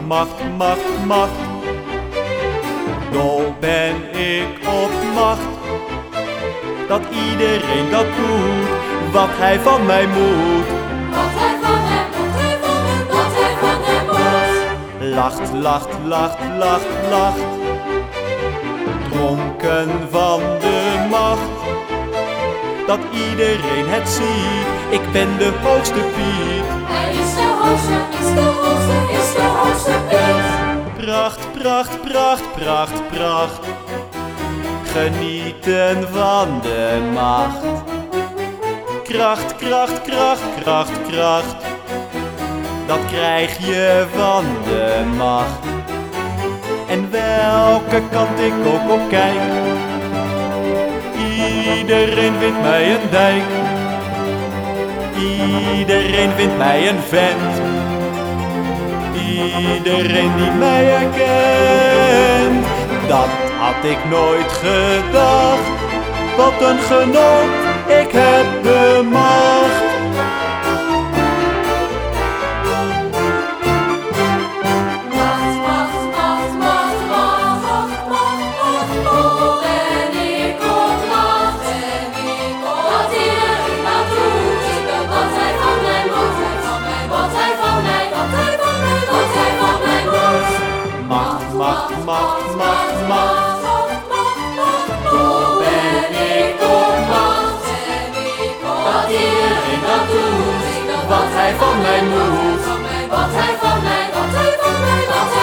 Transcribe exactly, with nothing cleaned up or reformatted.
macht, macht, macht. Dol ben ik op macht, dat iedereen dat doet wat hij van mij moet. Wat hij van hem moet, hij van hem, wat hij van hem moet. Lacht, lacht, lacht, lacht, lacht. Dronken van de macht, dat iedereen het ziet. Ik ben de hoogste Piet. Hij is de hoogste, is de hoogste, is de hoogste Piet. Pracht, pracht, pracht, pracht, pracht. Genieten van de macht. Kracht, kracht, kracht, kracht, kracht. Dat krijg je van de macht. En welke kant ik ook op kijk, iedereen vindt mij een dijk. Iedereen vindt mij een vent. Iedereen die mij herkent. Dat had ik nooit gedacht. Wat een genot, ik heb de macht. Macht, macht, macht, macht, macht, macht, macht, macht, macht. En ik op macht, en ik op dat iedereen dat doet, wat hij van mij moet, wat hij van mij, wat hij van mij, wat hij van mij moet. Macht, macht, macht, macht, macht. Dol ben ik op macht, en ik op dat iedereen dat doet, wat hij van mij moet, wat hij van mij, wat hij van mij, wat hij